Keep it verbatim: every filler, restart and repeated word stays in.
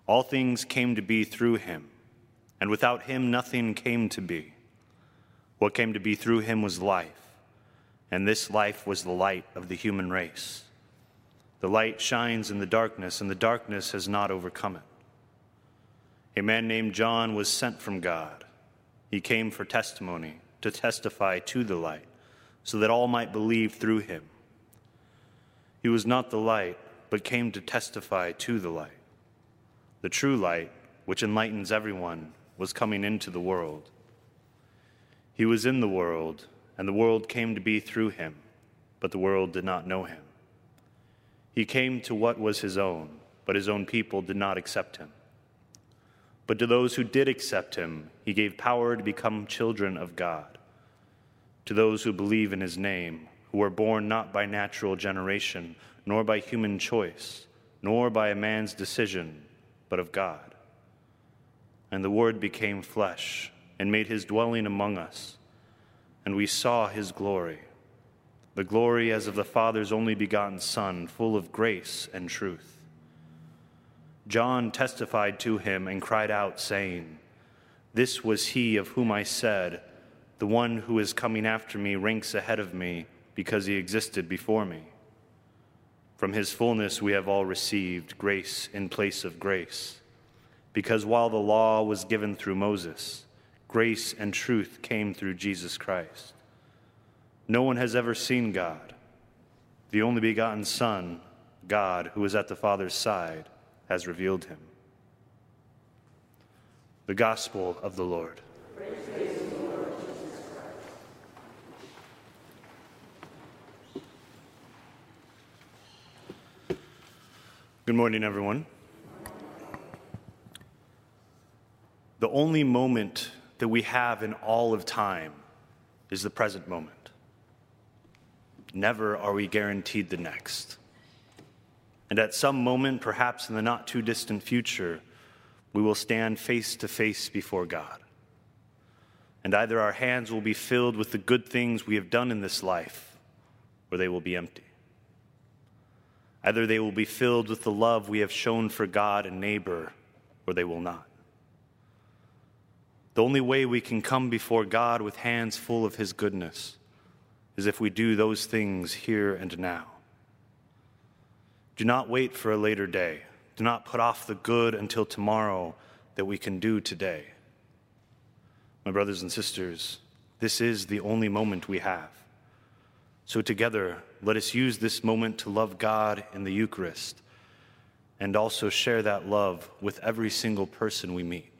All things came to be through him, and without him nothing came to be. What came to be through him was life, and this life was the light of the human race. The light shines in the darkness, and the darkness has not overcome it. A man named John was sent from God. He came for testimony, to testify to the light, so that all might believe through him. He was not the light, but came to testify to the light. The true light, which enlightens everyone, was coming into the world. He was in the world, and the world came to be through him, but the world did not know him. He came to what was his own, but his own people did not accept him. But to those who did accept him, he gave power to become children of God, to those who believe in his name, who were born not by natural generation, nor by human choice, nor by a man's decision, but of God. And the Word became flesh and made his dwelling among us, and we saw his glory, the glory as of the Father's only begotten Son, full of grace and truth. John testified to him and cried out, saying, "This was he of whom I said, 'The one who is coming after me ranks ahead of me, because he existed before me.' From his fullness we have all received grace in place of grace, because while the law was given through Moses, grace and truth came through Jesus Christ. No one has ever seen God. The only begotten Son, God, who is at the Father's side, has revealed him." The Gospel of the Lord. Praise the Lord Jesus Christ. Good morning, everyone. The only moment that we have in all of time is the present moment. Never are we guaranteed the next. And at some moment, perhaps in the not-too-distant future, we will stand face to face before God. And either our hands will be filled with the good things we have done in this life, or they will be empty. Either they will be filled with the love we have shown for God and neighbor, or they will not. The only way we can come before God with hands full of his goodness is if we do those things here and now. Do not wait for a later day. Do not put off the good until tomorrow that we can do today. My brothers and sisters, this is the only moment we have. So together, let us use this moment to love God in the Eucharist and also share that love with every single person we meet.